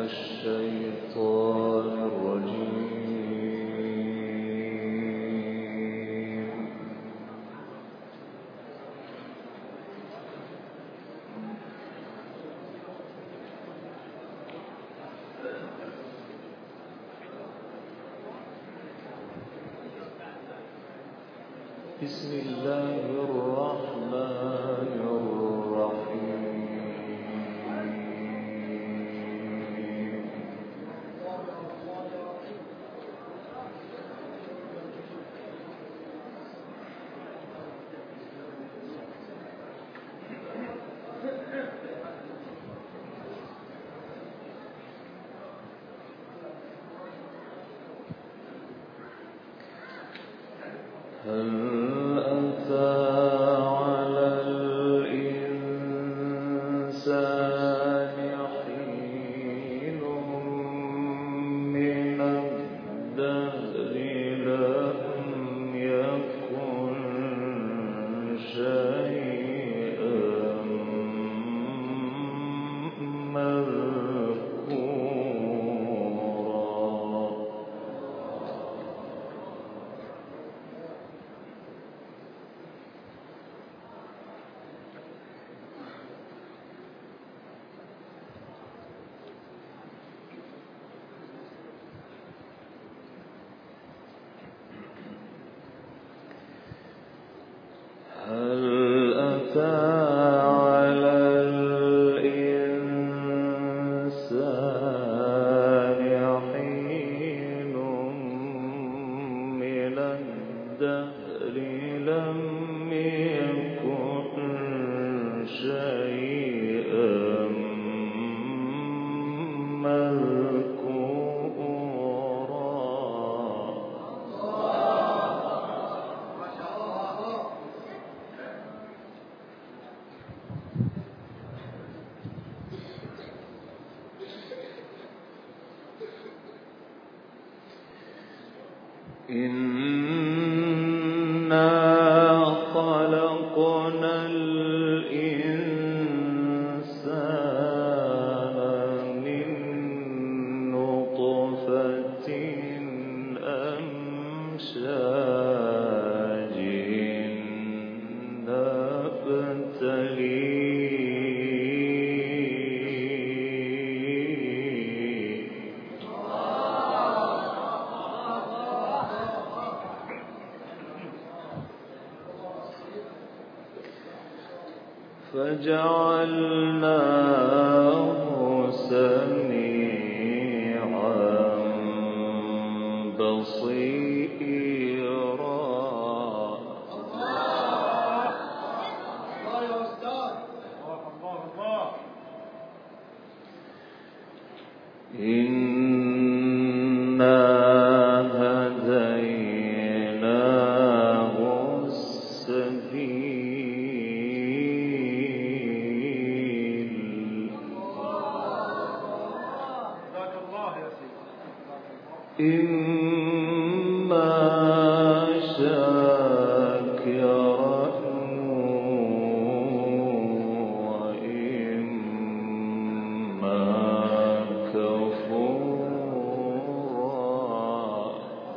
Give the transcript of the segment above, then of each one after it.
الشيطان الرجيم. بسم الله الرحمن الرحيم. هل أتى على الإنسان حين من الدهر لم يكن شيئا مذكورا. هل أتى على الإنسان حين من الدهر لم يكن شيئا إنا خلقنا الإنسان من نطفة أمشاج نبتليه. فجعلناه سميعا بصيرا. إنا هديناه السبيل. إما شاكرا وإما كفورا.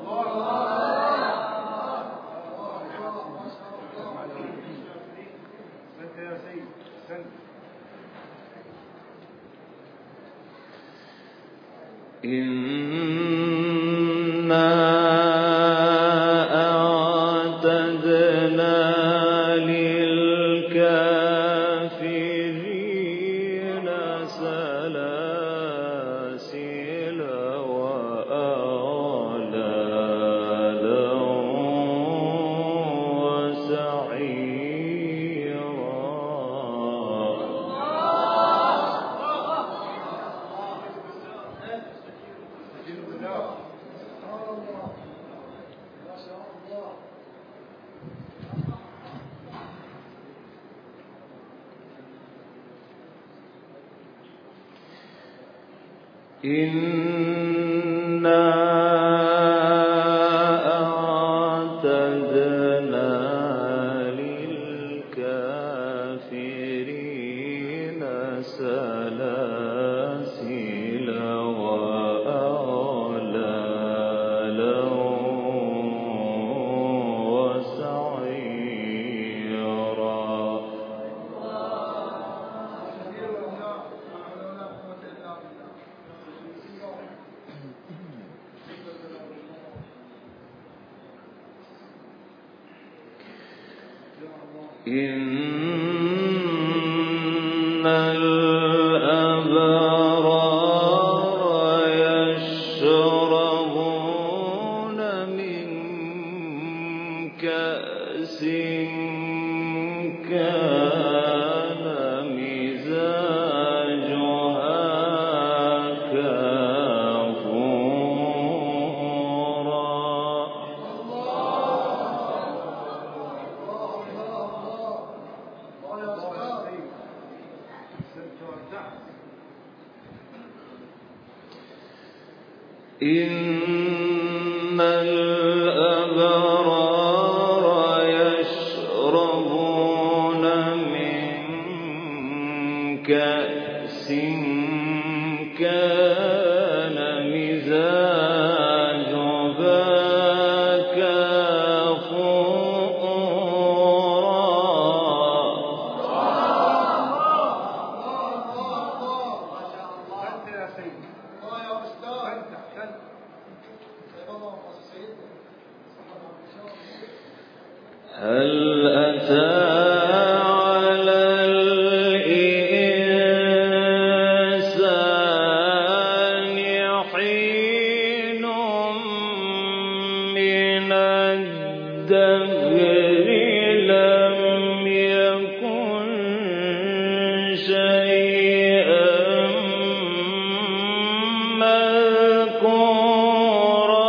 إنا أعتدنا للكافرين سلاسل وأغلالا وسعيرا. إنا أعتدنا للكافرين سلاسل إن الأبرار يشربون من كأس كان مزاجها إن الأبرار يشربون من كأس كان مزاجها هل أتى على الإنسان حين من الدهر لم يكن شيئا مذكورا.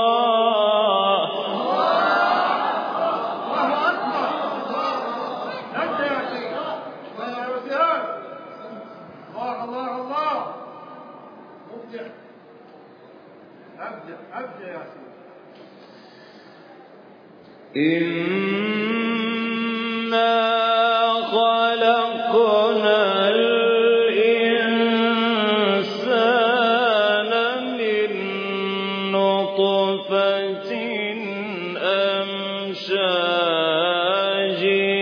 إنا خلقنا الإنسان من نطفة أمشاج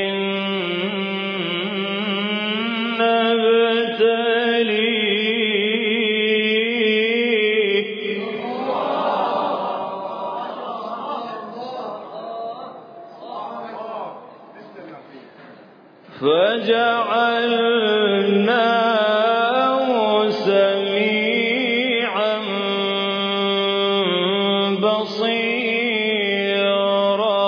فجعلناه سميعا بصيرا.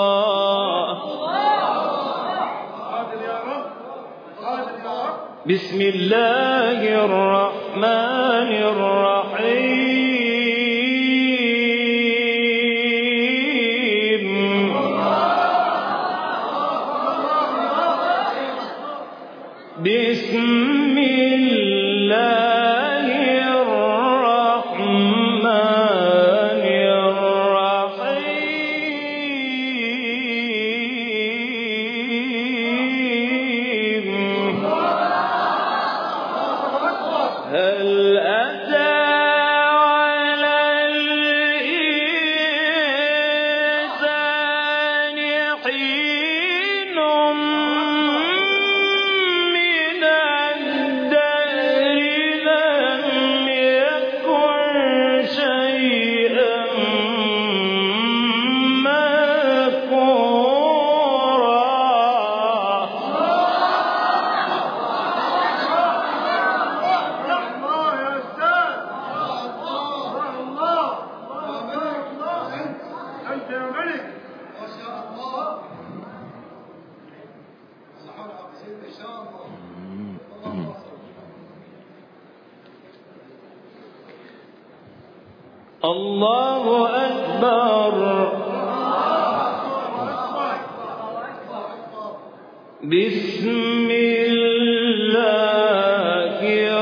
بسم الله الرحمن الرحيم. بسم الله الرحمن الرحيم. هل أتى على الإنسان حين من الدهر لم يكن شيئا مذكورا. الله أكبر. بسم الله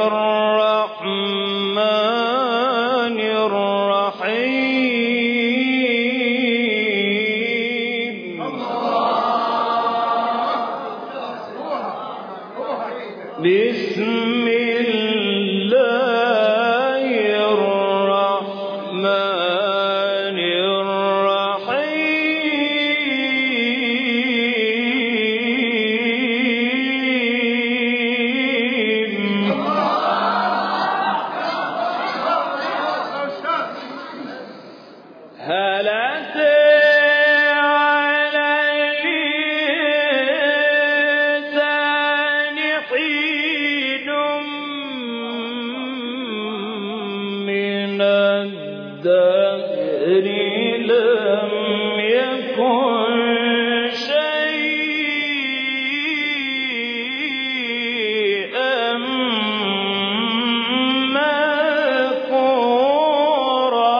الرحمن الرحيم. بسم الله الرحمن الرحيم. من الدهر لم يكن شيئا مذكورا.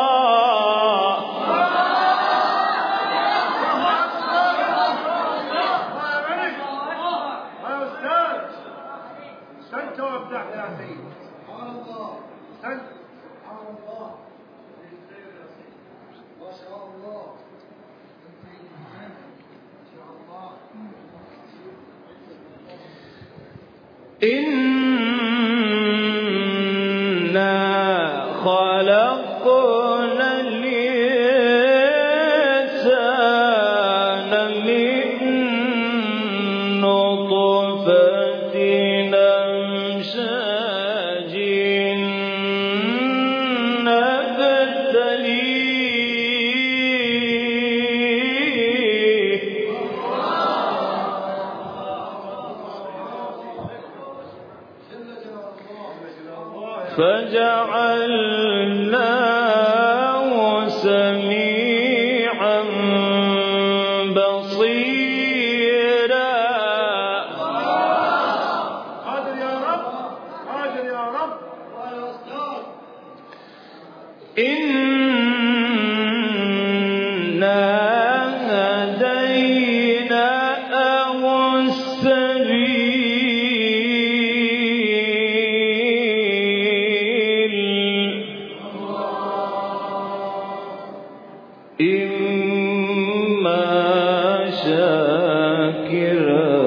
أحسنت وابدعت يا سيدي. أحسنت. ما شاء الله. إنا خلقنا الإنسان من نطفة أمشاج نبتليه فجعلناه سميعا بصيرا. قادر يا رب. قادر يا رب. الله يا أستاذ. إنا هديناه السبيل إما شاكرا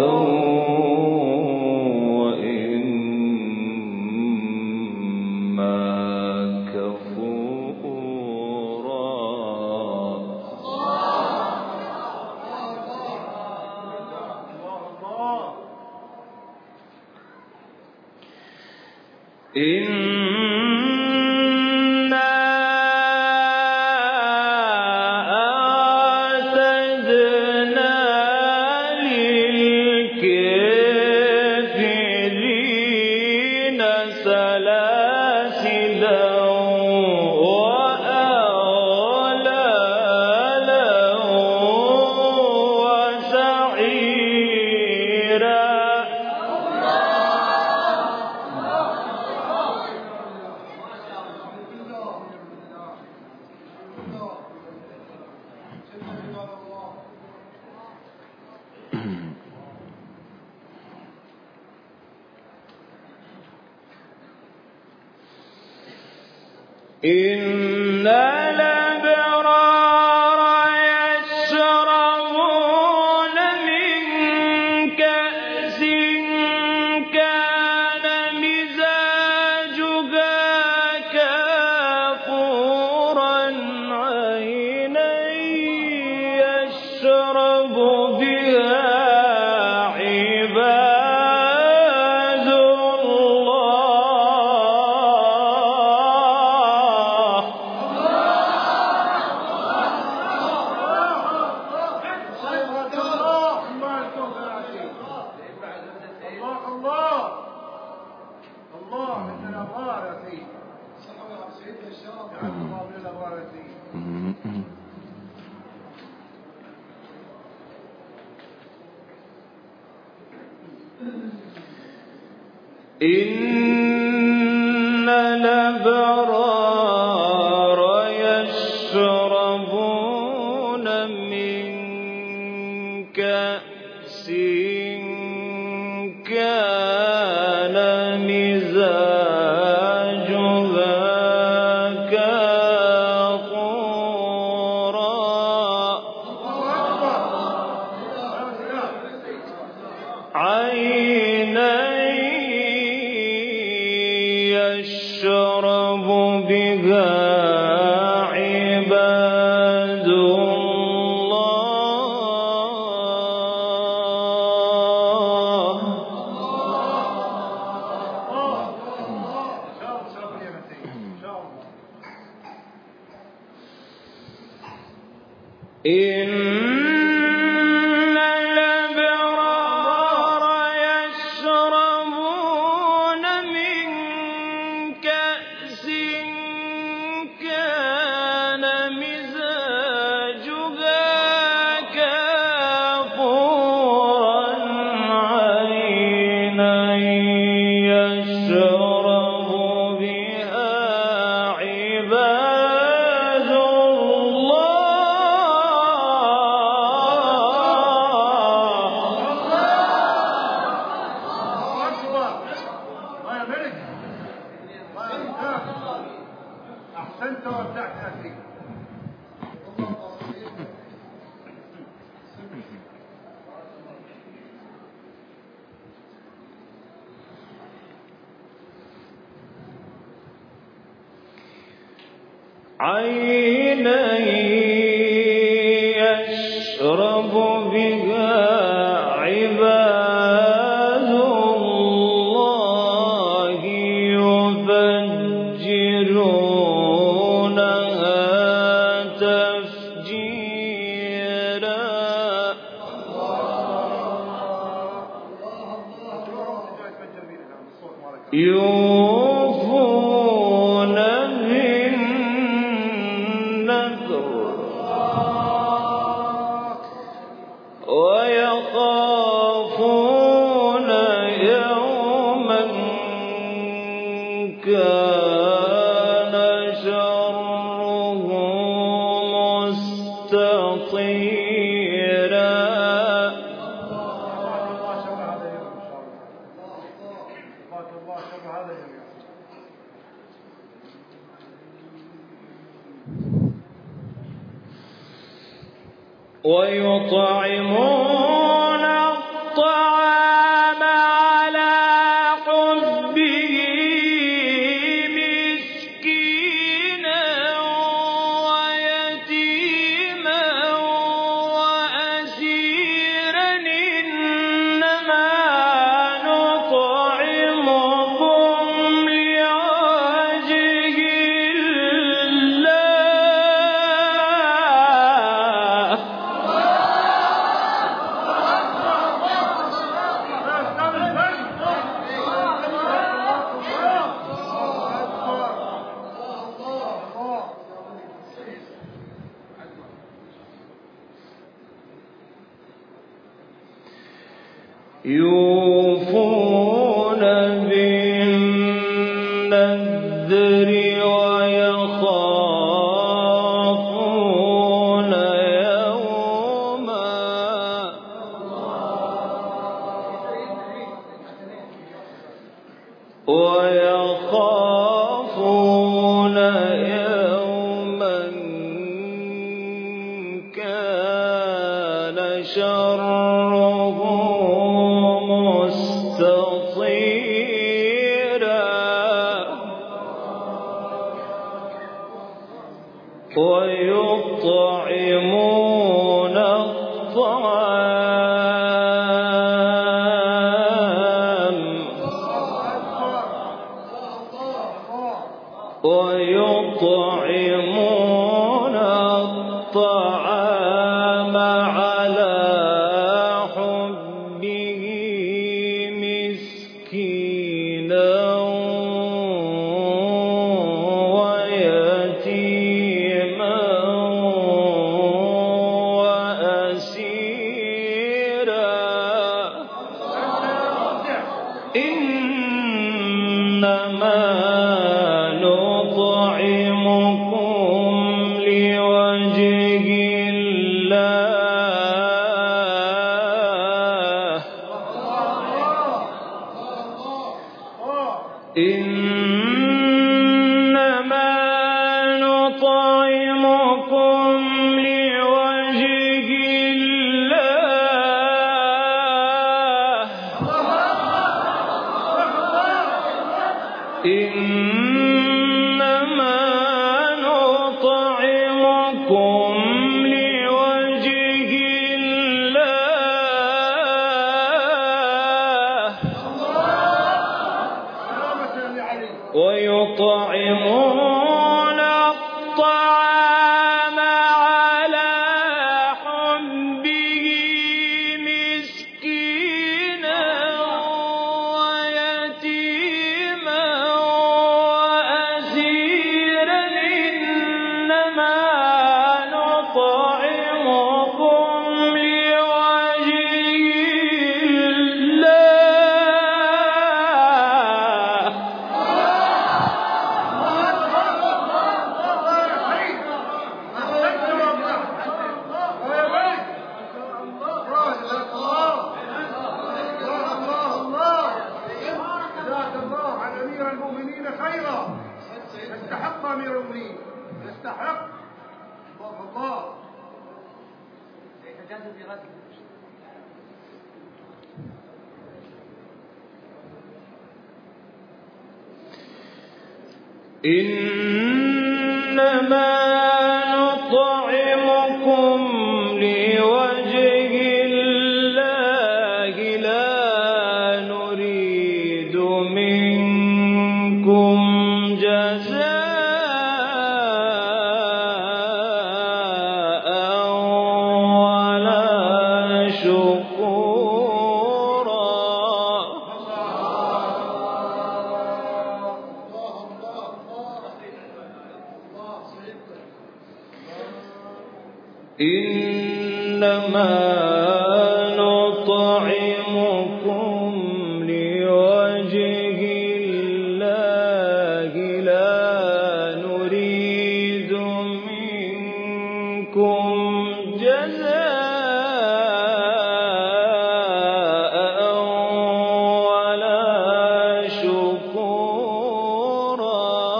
وإما كفورا. إنا أعتدنا للكافرين سلاسلا وأغلالا وسعيرا. إن الأبرار يشربون من كأس كان مزاجها كافورا عينا يشرب بها عباد الله. الله من الأبرار يا سيدي. صحوا يا سيدي الشرف. يا الله من الأبرار يا سيدي. إن الأبرار يشربون من كأس كان مزاجها كافورا عينا يشرب بها عباد الله. إن الأبرار يشربون من كأس أحسنت وابدعت يا أخي. عينا يشرب بها عباد الله يفجرونها تفجيرا. يوفون بالنذر ويخافون يوما كان شره مستطيرا. ويطعمون الطعام على حبه مسكينا ويتيما وأسيرا إنما نطعمكم لوجه الله. يوفون بالنذر ويخافون يوما كان شره مستطيرا. ويطعمون الطعام على حبه مسكينا ويتيما وأسيرا إنما نطعمكم لوجه الله. إنما نطعمكم لوجه الله. إنما نطعمكم لوجه الله. ويطعمون الطعام على حبه مسكينا ويتيما وأسيرا إنما نطعمكم لوجه الله. أمير المؤمنين يستحق الله. يتجدد في غزة. إنما نطعمكم لوجه الله لا نريد منكم جزاء ولا شكورا. إنما نطعمكم لوجه الله لا نريد منكم جزاء ولا شكورا.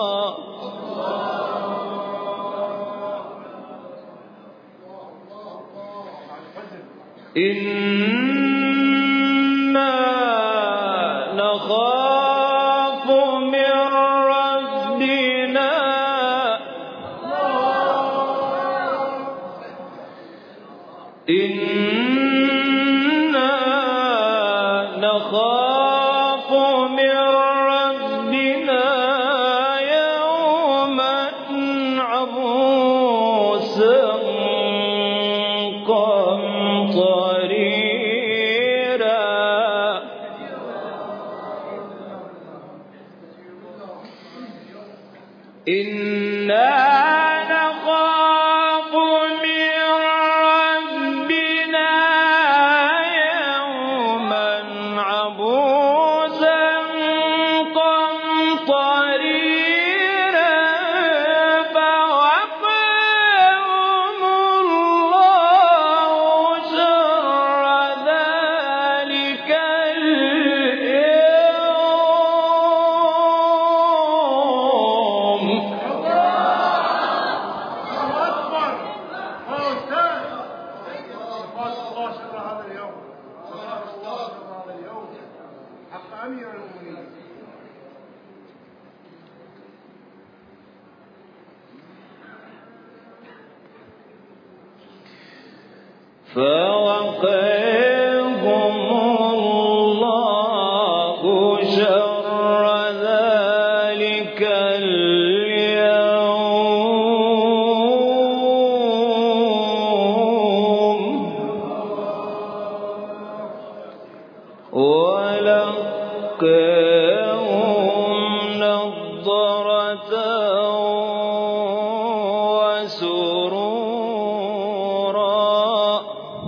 إنا نخاف من ربنا إنا نخاف من ربنا يوما عبوسا قمطريرا. إنا نخاف من ربنا يوما عبوسا قمطريرا فوقاهم الله شر ذلك اليوم. أمير المؤمنين فوقاهم الله شر ذلك اليوم ولقاهم نضرة وسرورا.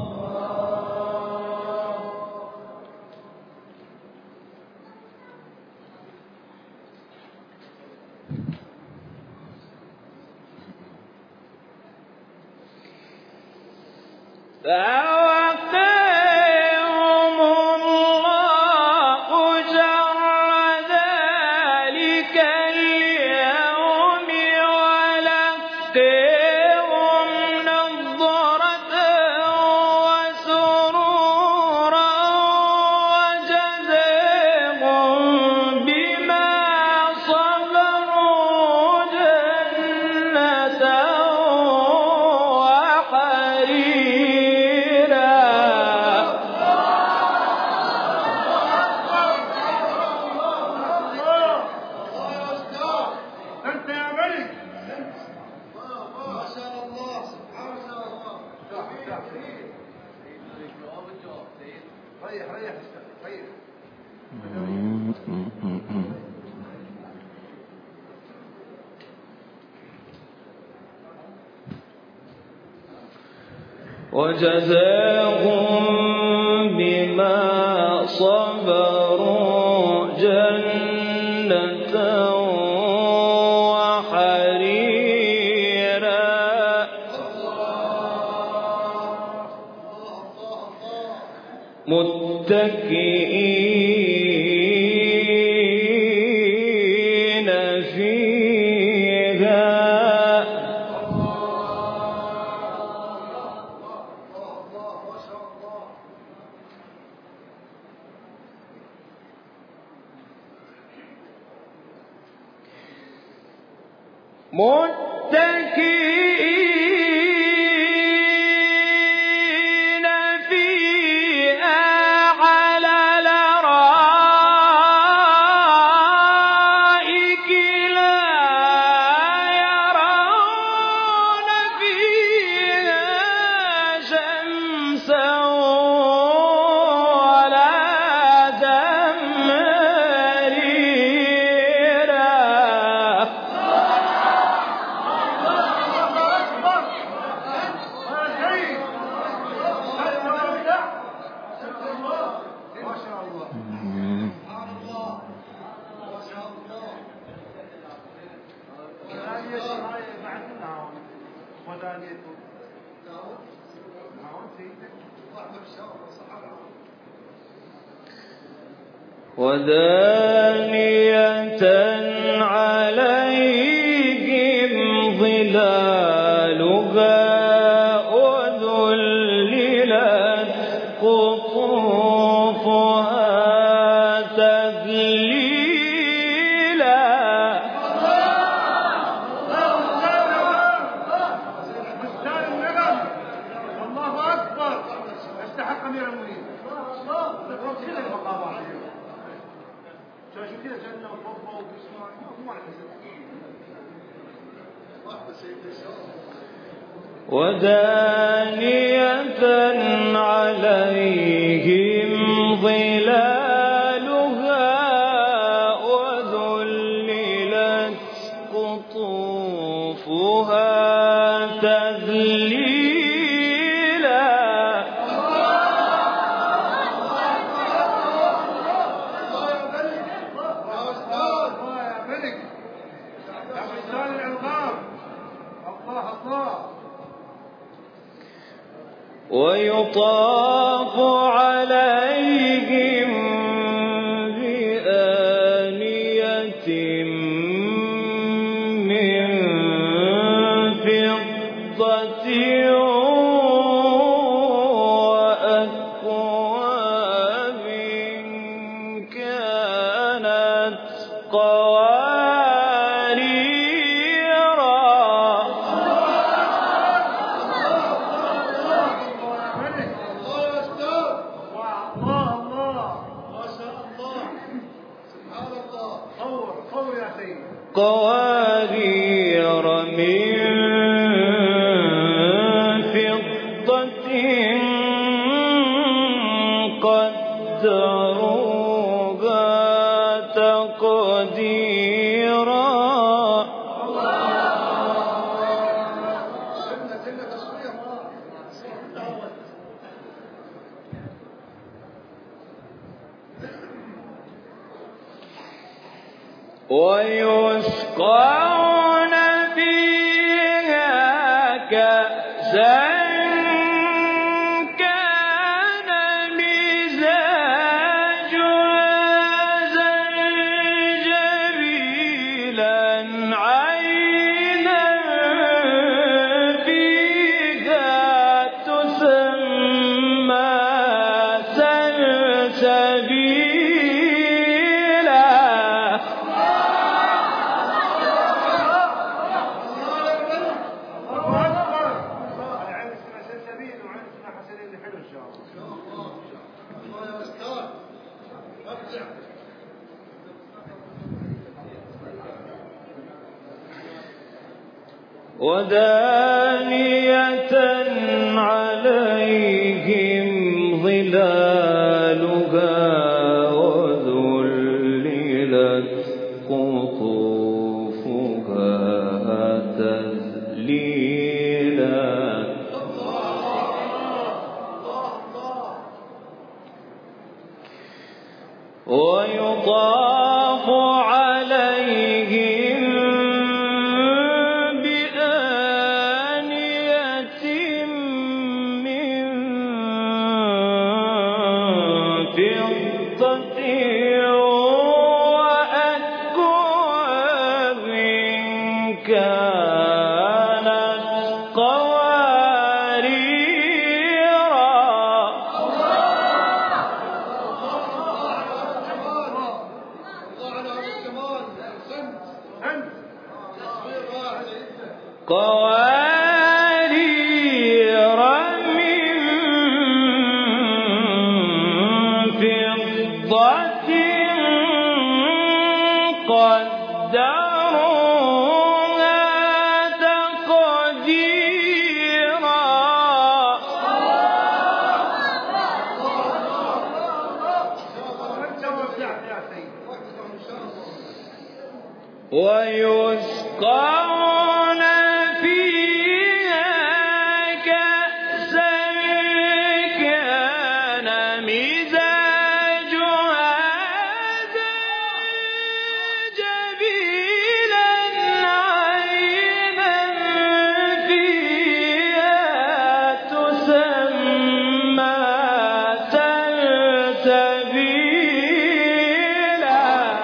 فوقاهم الله شر ذلك اليوم ولقاهم نضرة وسرورا وجزاهم بما صبروا جنة وحريرا. أنت يا ملك ما شاء الله سبحان الله. ريح ريح ريح. وجزاهم بما صبروا جنة وحريرا. متكئين فيها متكئين فيها على الأرائك لا يرون فيها شمسا ولا زمهريرا. ودانية عليهم ظلالها وذللت قطوفها تذليلا. الله أكبر. استحق أمير المؤمنين. كذا المقامات شو كذا جنة وفضة وبسماء مو على حسب. ودانية عليهم ظلالها وذللت قطوفها تذليلا. ويطاف عليهم بآنية من فضة وأكواب كانت قواريرا. قوارير من فضة قدروها تقديرا. ويسقون فيها كأسا كان مزاجها زنجبيلا عينا فيها تسمى سلسبيلا. ودانية عليهم ظلالها وذللت قطوفها تذليلا. ويطاف عليهم بآنية من فضة وأكواب كانت قواريرا. قوارير من فضة قدروها تقديرا ويسقون فيها كأسا كان مزاجها زنجبيلا عينا فيها تسمى سلسبيلا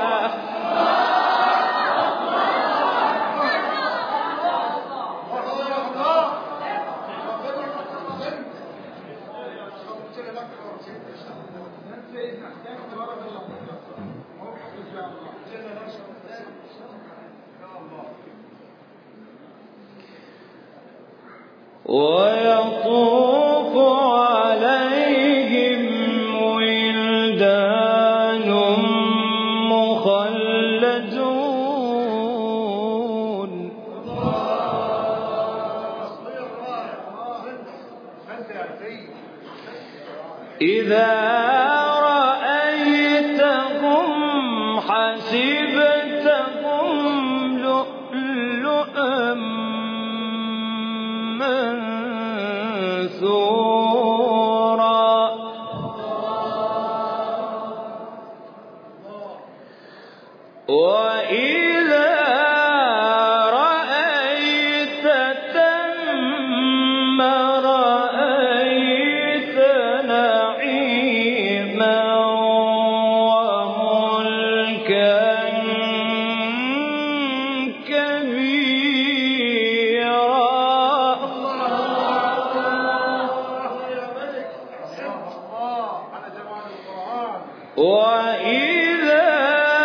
ويطوف عليهم ولدان مخلدون إذا رأيتهم حسبتهم لؤلؤا منثورا وإذا رأيت ثم رأيت نعيما وملكا وإذا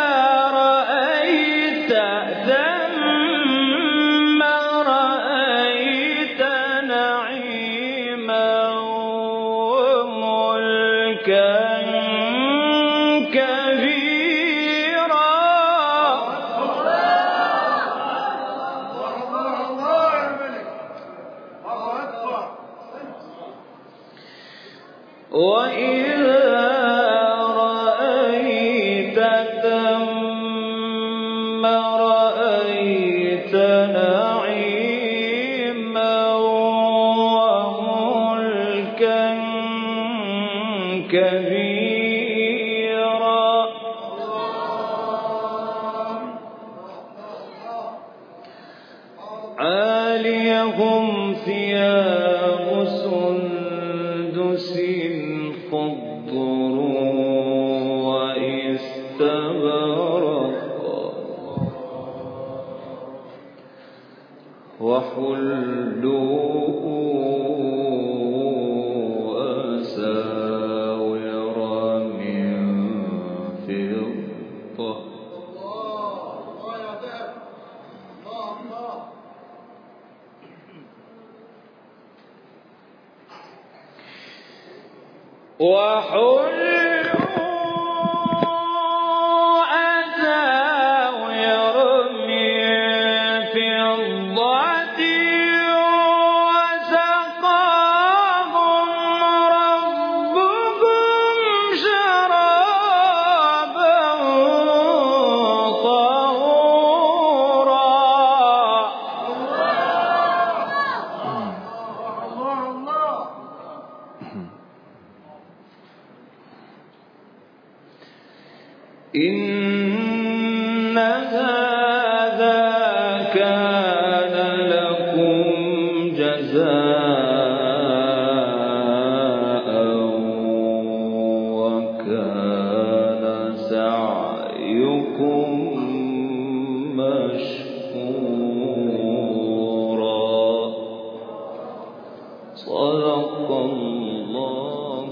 رأيت ثم رأيت نعيما وملكا كبيرا وإذا ثم رأيت نعيما وملكا كبيرا عاليهم ثياب سندس خضر واستبرق وحلوا أساور من فضة إن هذا كان لكم جزاء وكان سعيكم مشكورا صدق الله